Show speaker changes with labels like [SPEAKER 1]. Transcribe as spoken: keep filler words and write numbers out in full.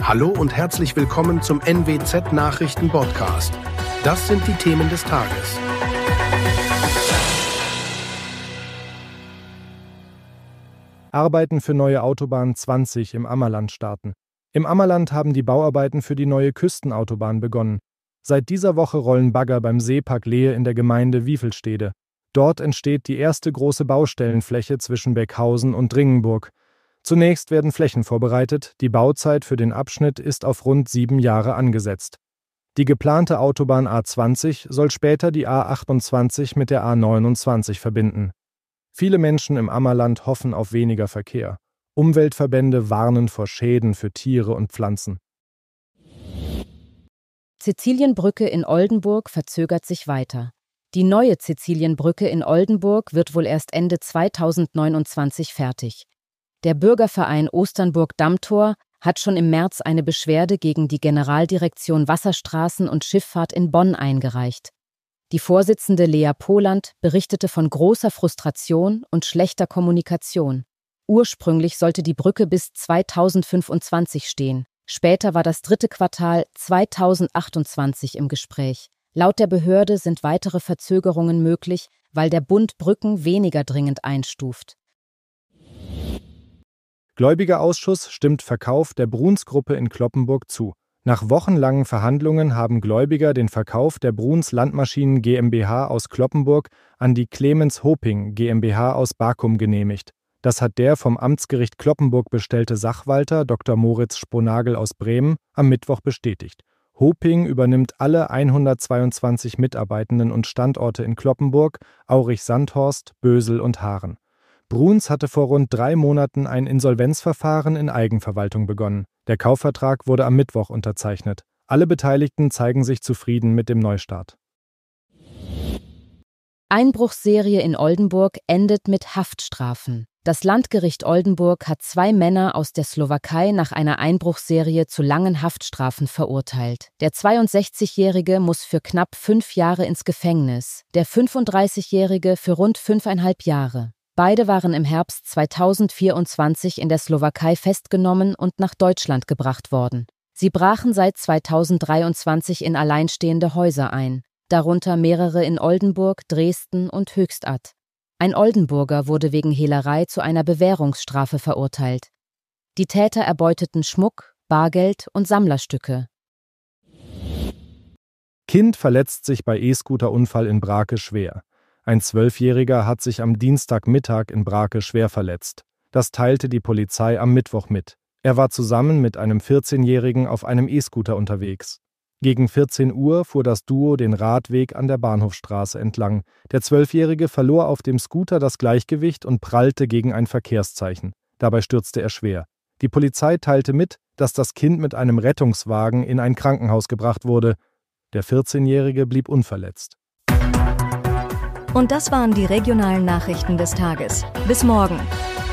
[SPEAKER 1] Hallo und herzlich willkommen zum N W Z-Nachrichten-Podcast. Das sind die Themen des Tages.
[SPEAKER 2] Arbeiten für neue Autobahn zwanzig im Ammerland starten. Im Ammerland haben die Bauarbeiten für die neue Küstenautobahn begonnen. Seit dieser Woche rollen Bagger beim Seepark Lehe in der Gemeinde Wiefelstede. Dort entsteht die erste große Baustellenfläche zwischen Beckhausen und Dringenburg. Zunächst werden Flächen vorbereitet, die Bauzeit für den Abschnitt ist auf rund sieben Jahre angesetzt. Die geplante Autobahn A zwanzig soll später die A achtundzwanzig mit der A neunundzwanzig verbinden. Viele Menschen im Ammerland hoffen auf weniger Verkehr. Umweltverbände warnen vor Schäden für Tiere und Pflanzen.
[SPEAKER 3] Cäcilienbrücke in Oldenburg verzögert sich weiter. Die neue Cäcilienbrücke in Oldenburg wird wohl erst Ende zweitausendneunundzwanzig fertig. Der Bürgerverein Osternburg-Dammtor hat schon im März eine Beschwerde gegen die Generaldirektion Wasserstraßen und Schifffahrt in Bonn eingereicht. Die Vorsitzende Lea Poland berichtete von großer Frustration und schlechter Kommunikation. Ursprünglich sollte die Brücke bis zweitausendfünfundzwanzig stehen. Später war das dritte Quartal zweitausendachtundzwanzig im Gespräch. Laut der Behörde sind weitere Verzögerungen möglich, weil der Bund Brücken weniger dringend einstuft.
[SPEAKER 2] Gläubigerausschuss stimmt Verkauf der Bruns-Gruppe in Cloppenburg zu. Nach wochenlangen Verhandlungen haben Gläubiger den Verkauf der Bruns Landmaschinen GmbH aus Cloppenburg an die Clemens Hoping GmbH aus Bakum genehmigt. Das hat der vom Amtsgericht Cloppenburg bestellte Sachwalter Doktor Moritz Sponagel aus Bremen am Mittwoch bestätigt. Hoping übernimmt alle hundertzweiundzwanzig Mitarbeitenden und Standorte in Cloppenburg, Aurich-Sandhorst, Bösel und Haaren. Bruns hatte vor rund drei Monaten ein Insolvenzverfahren in Eigenverwaltung begonnen. Der Kaufvertrag wurde am Mittwoch unterzeichnet. Alle Beteiligten zeigen sich zufrieden mit dem Neustart.
[SPEAKER 3] Einbruchsserie in Oldenburg endet mit Haftstrafen. Das Landgericht Oldenburg hat zwei Männer aus der Slowakei nach einer Einbruchsserie zu langen Haftstrafen verurteilt. Der zweiundsechzigjährige muss für knapp fünf Jahre ins Gefängnis, der fünfunddreißigjährige für rund fünfeinhalb Jahre. Beide waren im Herbst zweitausendvierundzwanzig in der Slowakei festgenommen und nach Deutschland gebracht worden. Sie brachen seit zweitausenddreiundzwanzig in alleinstehende Häuser ein, darunter mehrere in Oldenburg, Dresden und Höchstadt. Ein Oldenburger wurde wegen Hehlerei zu einer Bewährungsstrafe verurteilt. Die Täter erbeuteten Schmuck, Bargeld und Sammlerstücke.
[SPEAKER 2] Kind verletzt sich bei E-Scooter-Unfall in Brake schwer. Ein Zwölfjähriger hat sich am Dienstagmittag in Brake schwer verletzt. Das teilte die Polizei am Mittwoch mit. Er war zusammen mit einem vierzehnjährigen auf einem E-Scooter unterwegs. Gegen vierzehn Uhr fuhr das Duo den Radweg an der Bahnhofstraße entlang. Der Zwölfjährige verlor auf dem Scooter das Gleichgewicht und prallte gegen ein Verkehrszeichen. Dabei stürzte er schwer. Die Polizei teilte mit, dass das Kind mit einem Rettungswagen in ein Krankenhaus gebracht wurde. Der vierzehnjährige blieb unverletzt.
[SPEAKER 4] Und das waren die regionalen Nachrichten des Tages. Bis morgen.